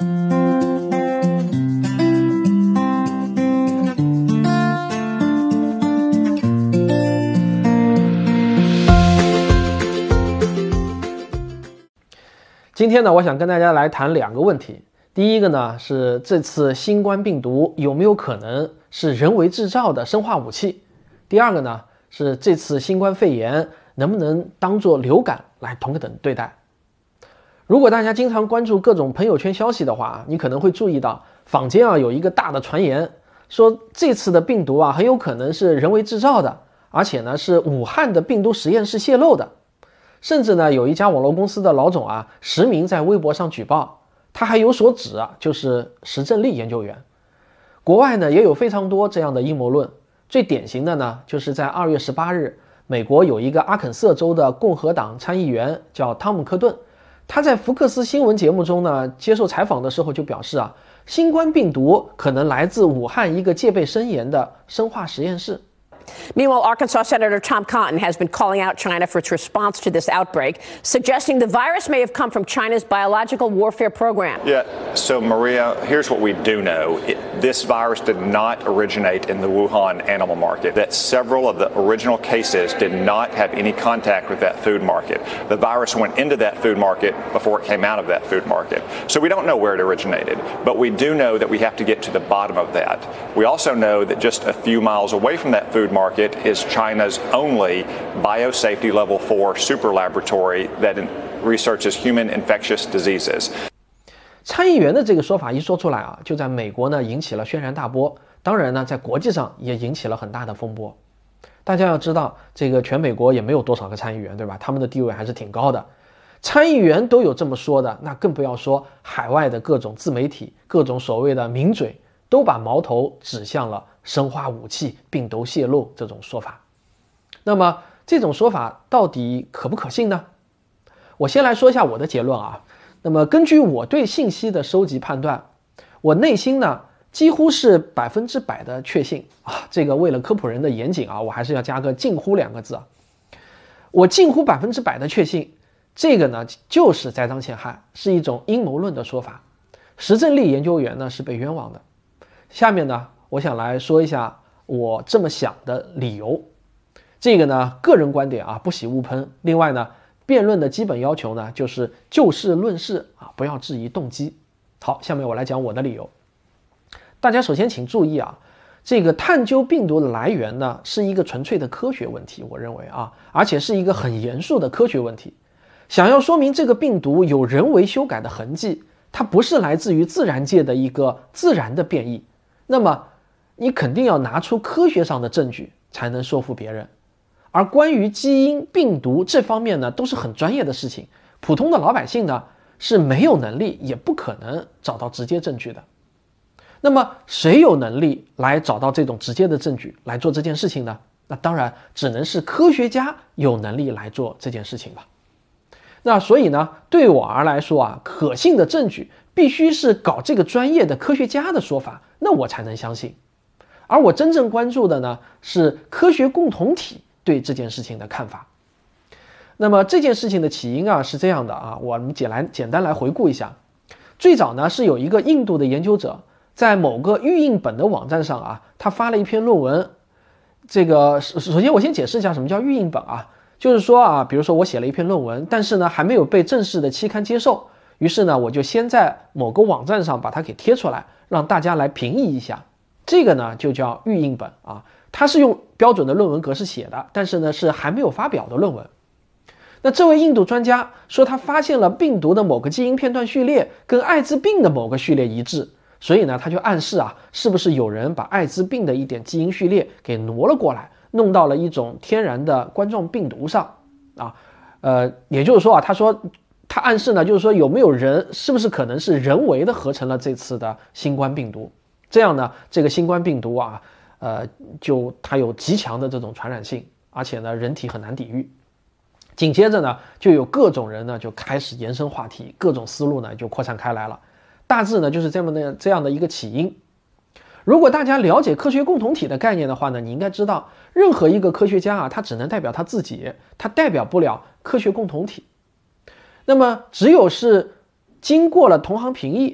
今天呢，我想跟大家来谈两个问题。第一个呢，是这次新冠病毒有没有可能是人为制造的生化武器？第二个呢，是这次新冠肺炎能不能当作流感来同等对待？如果大家经常关注各种朋友圈消息的话，你可能会注意到坊间有一个大的传言，说这次的病毒很有可能是人为制造的，而且呢是武汉的病毒实验室泄露的。甚至呢，有一家网络公司的老总实名在微博上举报，他还有所指就是石正丽研究员。国外呢也有非常多这样的阴谋论，最典型的呢就是在2月18日，美国有一个阿肯色州的共和党参议员叫汤姆·科顿，他在福克斯新闻节目中呢接受采访的时候就表示新冠病毒可能来自武汉一个戒备森严的生化实验室。 Meanwhile, Arkansas Senator Tom Cotton has been calling out China for its response to this outbreak, suggesting the virus may have come from China's biological warfare program. Yeah, so Maria, here's what we do know. This virus did not originate in the Wuhan animal market, that several of the original cases did not have any contact with that food market. The virus went into that food market before it came out of that food market. So we don't know where it originated, but we do know that we have to get to the bottom of that. We also know that just a few miles away from that food market is China's only biosafety level 4 super laboratory that researches human infectious diseases. 参议员的这个说法一说出来就在美国呢引起了轩然大波，当然呢在国际上也引起了很大的风波。大家要知道，这个全美国也没有多少个参议员，对吧？他们的地位还是挺高的。参议员都有这么说的，那更不要说海外的各种自媒体，各种所谓的名嘴都把矛头指向了生化武器、病毒泄露这种说法。那么这种说法到底可不可信呢？我先来说一下我的结论那么根据我对信息的收集判断，我内心呢几乎是100%的确信这个为了科普人的严谨我还是要加个近乎2个字我近乎100%的确信，这个呢就是栽赃陷害，是一种阴谋论的说法。石正丽研究员呢是被冤枉的。下面呢我想来说一下我这么想的理由。这个呢个人观点不喜勿喷。另外呢辩论的基本要求呢就是就事论事不要质疑动机。好，下面我来讲我的理由。大家首先请注意这个探究病毒的来源呢是一个纯粹的科学问题，我认为而且是一个很严肃的科学问题。想要说明这个病毒有人为修改的痕迹，它不是来自于自然界的一个自然的变异，那么你肯定要拿出科学上的证据才能说服别人。而关于基因、病毒这方面呢都是很专业的事情，普通的老百姓呢是没有能力也不可能找到直接证据的。那么谁有能力来找到这种直接的证据来做这件事情呢？那当然只能是科学家有能力来做这件事情了。那所以呢对我而来说可信的证据必须是搞这个专业的科学家的说法，那我才能相信。而我真正关注的呢是科学共同体对这件事情的看法。那么这件事情的起因是这样的我们简单来回顾一下。最早呢是有一个印度的研究者在某个预印本的网站上他发了一篇论文。这个首先我先解释一下什么叫预印本就是说比如说我写了一篇论文，但是呢还没有被正式的期刊接受，于是呢我就先在某个网站上把它给贴出来，让大家来评议一下。这个呢就叫预印本它是用标准的论文格式写的，但是呢是还没有发表的论文。那这位印度专家说他发现了病毒的某个基因片段序列跟艾滋病的某个序列一致，所以呢他就暗示是不是有人把艾滋病的一点基因序列给挪了过来，弄到了一种天然的冠状病毒上也就是说他说他暗示呢就是说有没有人是不是可能是人为的合成了这次的新冠病毒，这样呢这个新冠病毒就它有极强的这种传染性，而且呢人体很难抵御。紧接着呢就有各种人呢就开始延伸话题，各种思路呢就扩散开来了。大致呢就是这样的一个起因。如果大家了解科学共同体的概念的话呢，你应该知道任何一个科学家他只能代表他自己，他代表不了科学共同体。那么只有是经过了同行评议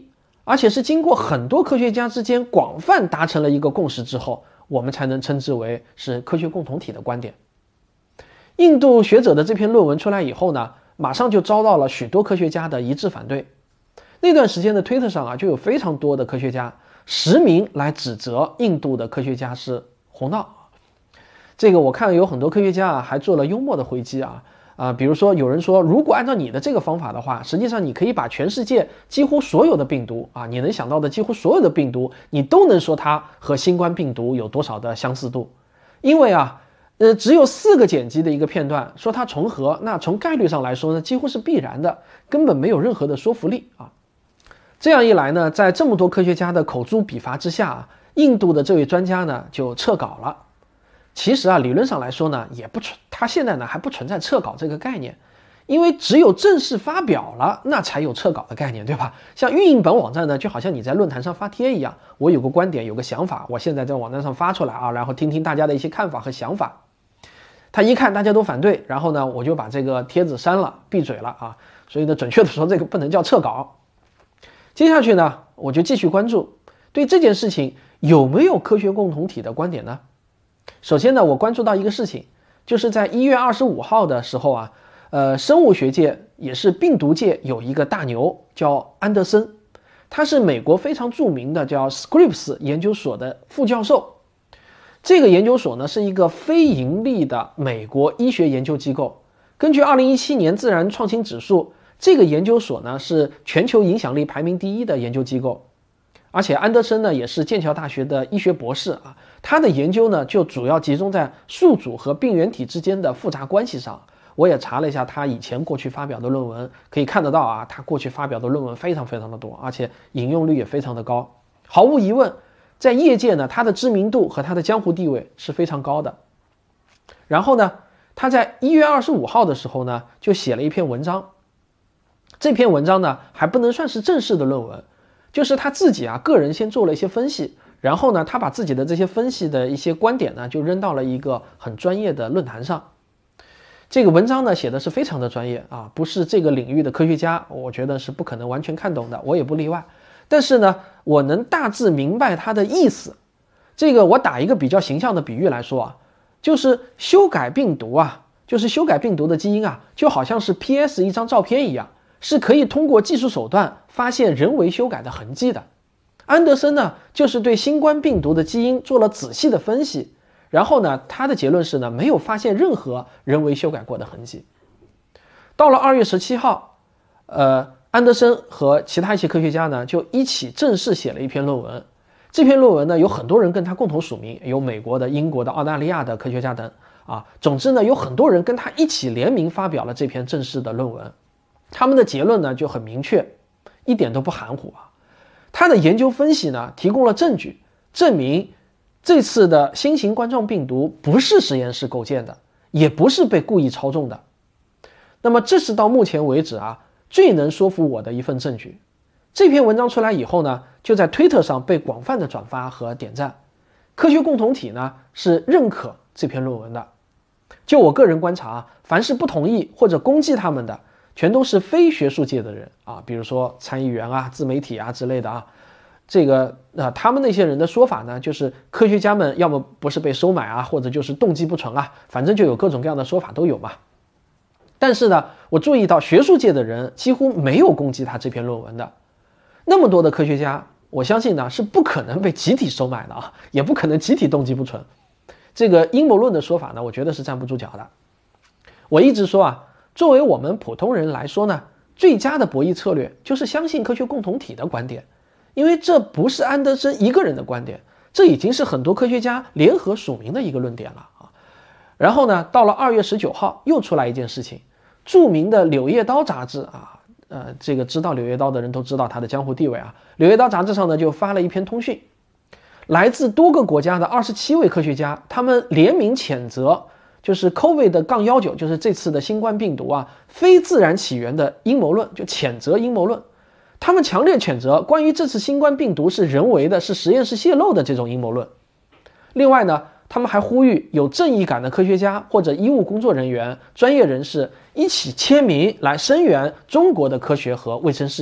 而且是经过很多科学家之间广泛达成了一个共识之后，我们才能称之为是科学共同体的观点。印度学者的这篇论文出来以后呢，马上就遭到了许多科学家的一致反对。那段时间的推特上就有非常多的科学家实名来指责印度的科学家是胡闹。这个我看有很多科学家还做了幽默的回击比如说有人说，如果按照你的这个方法的话，实际上你可以把全世界几乎所有的病毒你能想到的几乎所有的病毒，你都能说它和新冠病毒有多少的相似度，因为只有4个碱基的一个片段，说它重合，那从概率上来说呢，几乎是必然的，根本没有任何的说服力这样一来呢，在这么多科学家的口诛笔伐之下，印度的这位专家呢就撤稿了。其实理论上来说呢，他现在呢还不存在撤稿这个概念，因为只有正式发表了，那才有撤稿的概念，对吧？像预印本网站呢，就好像你在论坛上发帖一样，我有个观点，有个想法，我现在在网站上发出来然后听听大家的一些看法和想法。他一看大家都反对，然后呢，我就把这个帖子删了，闭嘴了所以呢，准确的说，这个不能叫撤稿。接下去呢，我就继续关注对这件事情有没有科学共同体的观点呢？首先呢，我关注到一个事情，就是在1月25号的时候生物学界也是病毒界有一个大牛叫安德森，他是美国非常著名的叫 Scripps 研究所的副教授。这个研究所呢是一个非盈利的美国医学研究机构，根据2017年自然创新指数，这个研究所呢是全球影响力排名第1的研究机构。而且安德森呢也是剑桥大学的医学博士他的研究呢就主要集中在宿主和病原体之间的复杂关系上。我也查了一下他以前过去发表的论文，可以看得到他过去发表的论文非常非常的多，而且引用率也非常的高。毫无疑问，在业界呢，他的知名度和他的江湖地位是非常高的。然后呢，他在1月25号的时候呢就写了一篇文章，这篇文章呢还不能算是正式的论文，就是他自己个人先做了一些分析，然后呢，他把自己的这些分析的一些观点呢，就扔到了一个很专业的论坛上。这个文章呢写的是非常的专业不是这个领域的科学家，我觉得是不可能完全看懂的，我也不例外。但是呢，我能大致明白他的意思。这个我打一个比较形象的比喻来说就是修改病毒就是修改病毒的基因就好像是 PS 一张照片一样，是可以通过技术手段发现人为修改的痕迹的。安德森呢，就是对新冠病毒的基因做了仔细的分析，然后呢，他的结论是呢，没有发现任何人为修改过的痕迹。到了2月17号，安德森和其他一些科学家呢，就一起正式写了一篇论文。这篇论文呢，有很多人跟他共同署名，有美国的、英国的、澳大利亚的科学家等总之呢，有很多人跟他一起联名发表了这篇正式的论文。他们的结论呢就很明确，一点都不含糊他的研究分析呢提供了证据，证明这次的新型冠状病毒不是实验室构建的，也不是被故意操纵的。那么这是到目前为止最能说服我的一份证据。这篇文章出来以后呢，就在推特上被广泛的转发和点赞。科学共同体呢是认可这篇论文的。就我个人观察凡是不同意或者攻击他们的，全都是非学术界的人比如说参议员自媒体之类的这个他们那些人的说法呢，就是科学家们要么不是被收买或者就是动机不纯反正就有各种各样的说法都有嘛。但是呢，我注意到学术界的人几乎没有攻击他这篇论文的。那么多的科学家，我相信呢是不可能被集体收买的也不可能集体动机不纯。这个阴谋论的说法呢，我觉得是站不住脚的。我一直说作为我们普通人来说呢，最佳的博弈策略就是相信科学共同体的观点，因为这不是安德森一个人的观点，这已经是很多科学家联合署名的一个论点了然后呢，到了2月19号又出来一件事情，著名的《柳叶刀》杂志这个知道《柳叶刀》的人都知道它的江湖地位《柳叶刀》杂志上呢就发了一篇通讯，来自多个国家的27位科学家，他们联名谴责就是 COVID-19， 就是这次的新冠病毒非自然起源的阴谋论，就谴责阴谋论。他们强烈谴责关于这次新冠病毒是人为的，是实验室泄露的这种阴谋论。另外呢，他们还呼吁有正义感的科学家或者医务工作人员、专业人士一起签名来声援中国的科学和卫生事业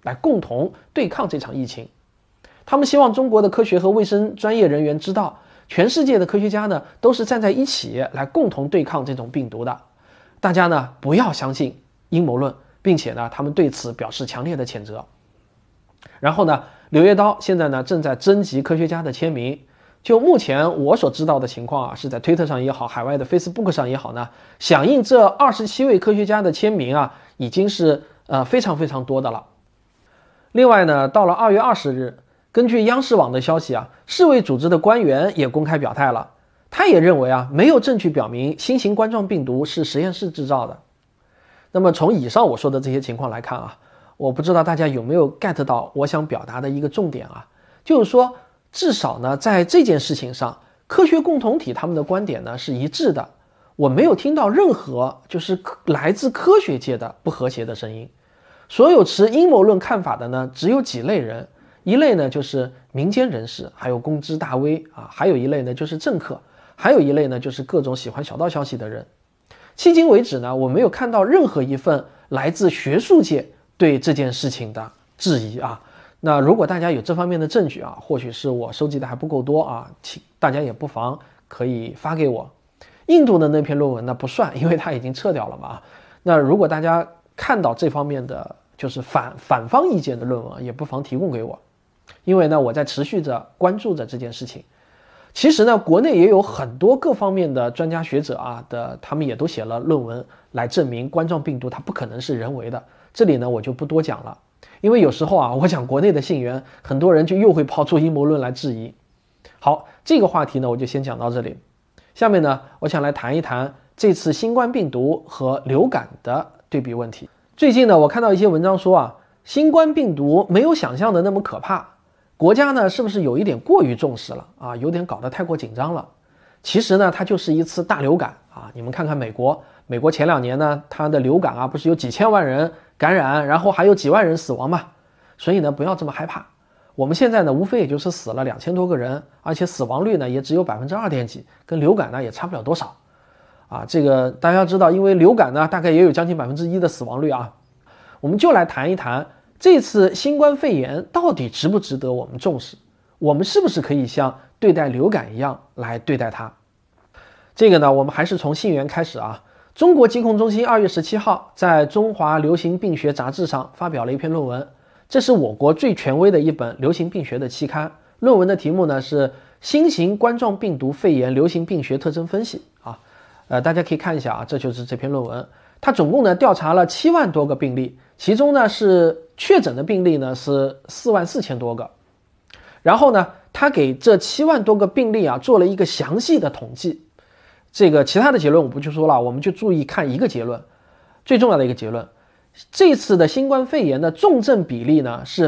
来共同对抗这场疫情。他们希望中国的科学和卫生专业人员知道，全世界的科学家呢都是站在一起来共同对抗这种病毒的。大家呢不要相信阴谋论，并且呢他们对此表示强烈的谴责。然后呢，《柳叶刀》现在呢正在征集科学家的签名。就目前我所知道的情况啊，是在推特上也好，海外的 Facebook 上也好呢，响应这27位科学家的签名啊，已经是非常非常多的了。另外呢，到了2月20日，根据央视网的消息啊，世卫组织的官员也公开表态了，他也认为啊，没有证据表明新型冠状病毒是实验室制造的。那么从以上我说的这些情况来看啊，我不知道大家有没有 get 到我想表达的一个重点啊，就是说至少呢，在这件事情上，科学共同体他们的观点呢是一致的，我没有听到任何就是来自科学界的不和谐的声音。所有持阴谋论看法的呢，只有几类人，一类呢就是民间人士，还有公知大 V 啊，还有一类呢就是政客，还有一类呢就是各种喜欢小道消息的人。迄今为止呢，我没有看到任何一份来自学术界对这件事情的质疑啊。那如果大家有这方面的证据啊，或许是我收集的还不够多啊，请大家也不妨可以发给我。印度的那篇论文呢不算，因为它已经撤掉了嘛。那如果大家看到这方面的就是反方意见的论文，也不妨提供给我，因为呢我在持续着关注着这件事情。其实呢，国内也有很多各方面的专家学者啊他们也都写了论文来证明冠状病毒它不可能是人为的。这里呢我就不多讲了。因为有时候啊，我讲国内的信源，很多人就又会抛出阴谋论来质疑。好，这个话题呢，我就先讲到这里。下面呢，我想来谈一谈这次新冠病毒和流感的对比问题。最近呢，我看到一些文章说啊，新冠病毒没有想象的那么可怕，国家呢是不是有一点过于重视了啊？有点搞得太过紧张了。其实呢，它就是一次大流感啊！你们看看美国前2年呢，它的流感啊，不是有几千万人感染，然后还有几万人死亡嘛？所以呢，不要这么害怕。我们现在呢，无非也就是死了2000多个人，而且死亡率呢也只有2%点几，跟流感呢也差不了多少啊。这个大家要知道，因为流感呢大概也有将近1%的死亡率啊。我们就来谈一谈这次新冠肺炎到底值不值得我们重视？我们是不是可以像对待流感一样来对待它？这个呢，我们还是从信源开始啊。中国疾控中心2月17号在《中华流行病学杂志》上发表了一篇论文，这是我国最权威的一本流行病学的期刊。论文的题目呢是新型冠状病毒肺炎流行病学特征分析啊。大家可以看一下啊，这就是这篇论文。它总共呢调查了7万多个病例，其中呢是确诊的病例呢是4万4千多个。然后呢，他给这7万多个病例啊做了一个详细的统计。这个其他的结论我不去说了，我们就注意看一个结论，最重要的一个结论，这次的新冠肺炎的重症比例呢是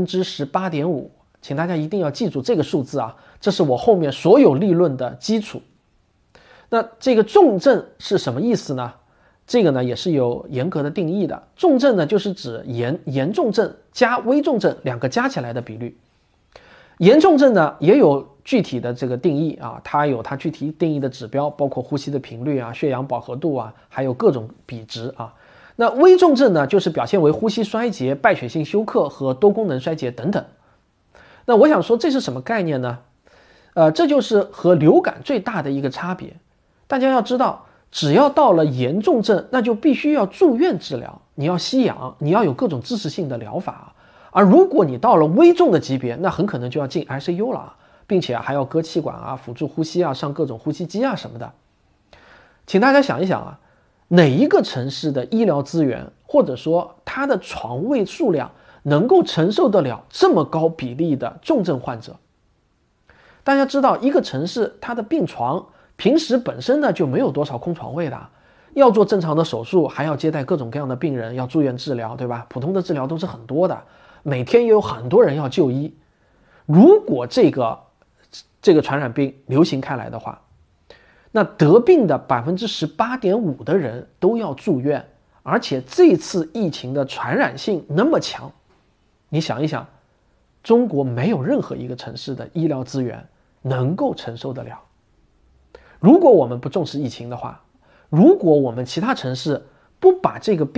18.5%， 请大家一定要记住这个数字啊，这是我后面所有立论的基础。那这个重症是什么意思呢？这个呢也是有严格的定义的。重症呢就是指严重症加危重症两个加起来的比率。严重症呢也有具体的这个定义啊，它有它具体定义的指标，包括呼吸的频率啊、血氧饱和度啊，还有各种比值啊。那危重症呢，就是表现为呼吸衰竭、败血性休克和多功能衰竭等等。那我想说这是什么概念呢？这就是和流感最大的一个差别。大家要知道，只要到了严重症，那就必须要住院治疗，你要吸氧，你要有各种支持性的疗法。而如果你到了危重的级别，那很可能就要进 ICU 了，并且还要割气管啊、辅助呼吸啊、上各种呼吸机啊什么的。请大家想一想啊，哪一个城市的医疗资源或者说它的床位数量能够承受得了这么高比例的重症患者？大家知道，一个城市它的病床平时本身呢就没有多少空床位的，要做正常的手术，还要接待各种各样的病人，要住院治疗，对吧？普通的治疗都是很多的，每天也有很多人要就医。如果这个传染病流行开来的话，那得病的 18.5% 的人都要住院，而且这次疫情的传染性那么强，你想一想，中国没有任何一个城市的医疗资源能够承受得了。如果我们不重视疫情的话，如果我们其他城市不把这个病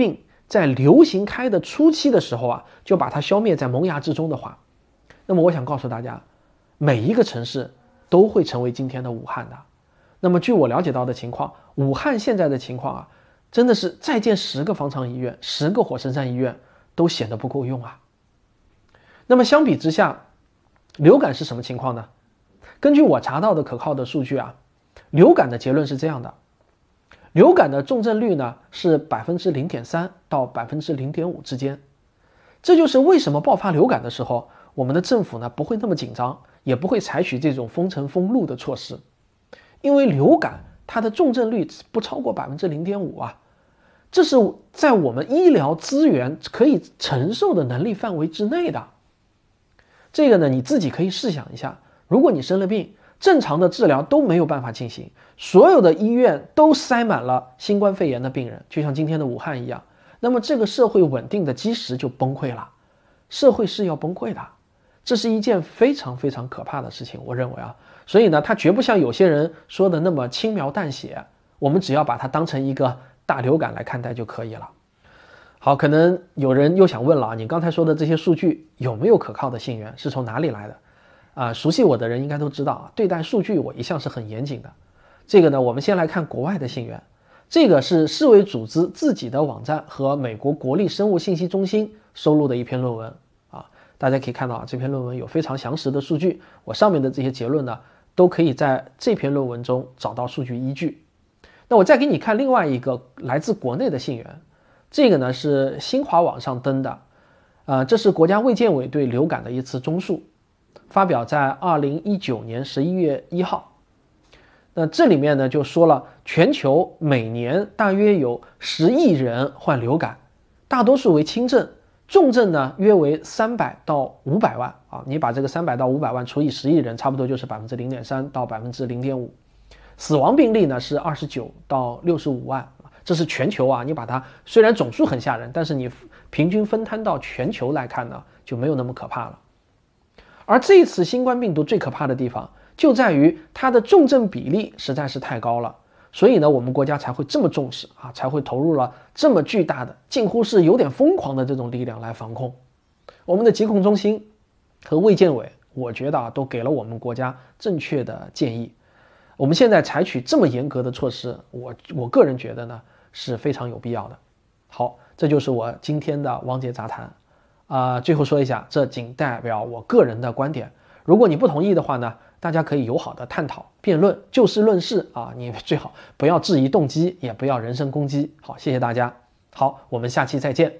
在流行开的初期的时候啊，就把它消灭在萌芽之中的话，那么我想告诉大家，每一个城市都会成为今天的武汉的。那么据我了解到的情况，武汉现在的情况啊，真的是再建10个方舱医院、10个火神山医院都显得不够用啊。那么相比之下，流感是什么情况呢？根据我查到的可靠的数据啊，流感的结论是这样的：流感的重症率呢是 0.3% 到 0.5% 之间。这就是为什么爆发流感的时候，我们的政府呢不会那么紧张，也不会采取这种封城封路的措施。因为流感它的重症率不超过 0.5% 啊，这是在我们医疗资源可以承受的能力范围之内的。这个呢你自己可以试想一下，如果你生了病，正常的治疗都没有办法进行，所有的医院都塞满了新冠肺炎的病人，就像今天的武汉一样，那么这个社会稳定的基石就崩溃了，社会是要崩溃的，这是一件非常非常可怕的事情，我认为啊，所以呢，它绝不像有些人说的那么轻描淡写，我们只要把它当成一个大流感来看待就可以了。好，可能有人又想问了啊，你刚才说的这些数据有没有可靠的信源，是从哪里来的？熟悉我的人应该都知道啊，对待数据我一向是很严谨的。这个呢，我们先来看国外的信源，这个是世卫组织自己的网站和美国国立生物信息中心收录的一篇论文啊，大家可以看到这篇论文有非常详实的数据，我上面的这些结论呢，都可以在这篇论文中找到数据依据。那我再给你看另外一个来自国内的信源，这个呢是新华网上登的，这是国家卫健委对流感的一次综述，发表在2019年11月1号。那这里面呢就说了，全球每年大约有10亿人患流感，大多数为轻症，重症呢约为300到500万啊。你把这个300到500万除以10亿人，差不多就是 0.3% 到 0.5%。死亡病例呢是29到65万，这是全球啊。你把它虽然总数很吓人，但是你平均分摊到全球来看呢，就没有那么可怕了。而这一次新冠病毒最可怕的地方就在于它的重症比例实在是太高了，所以呢我们国家才会这么重视啊，才会投入了这么巨大的近乎是有点疯狂的这种力量来防控。我们的疾控中心和卫健委我觉得都给了我们国家正确的建议，我们现在采取这么严格的措施，我个人觉得呢是非常有必要的。好，这就是我今天的汪杰杂谈最后说一下，这仅代表我个人的观点，如果你不同意的话呢，大家可以友好的探讨辩论，就事论事啊，你最好不要质疑动机，也不要人身攻击。好，谢谢大家。好，我们下期再见。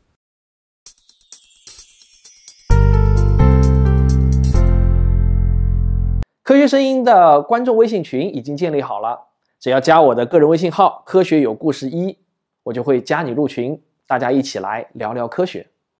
科学声音的观众微信群已经建立好了，只要加我的个人微信号科学有故事1，我就会加你入群，大家一起来聊聊科学。